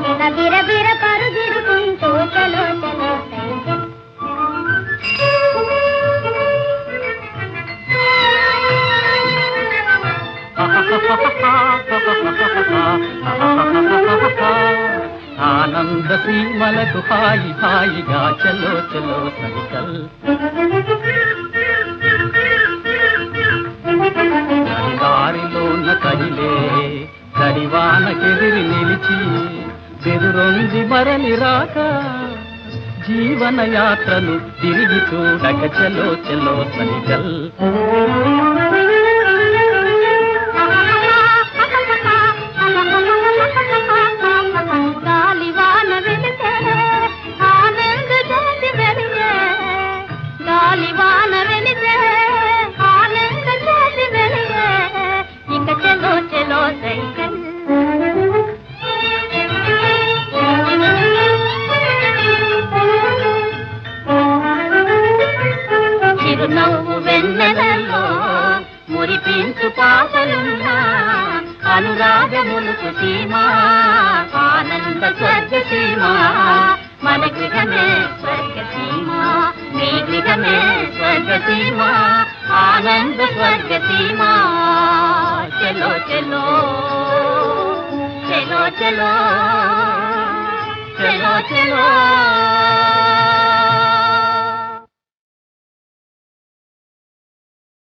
ఇలా బిరబిర పరుగిడుకుంటూ చలో చలో సైకిల్. ఆనంద సీమలకు హాయి హాయిగా చలో చలో సైకల్. దారిలోన కదిలే కడివానకెదిరి నిలిచి బెదురొంది మరలి రాక జీవన యాత్రను తిరిగి చూడక చలో చలో సైకల్. చిరునవ్వు వెన్నెలలో మురిపించు పాపలున్నా అనురాగములకు సీమా ఆనంద స్వర్గ సీమా మన గృహమే స్వర్గ సీమా నీ గృహమే స్వర్గ సీమా ఆనంద స్వర్గ సీమా చలో చలో చలో చలో చలో చలో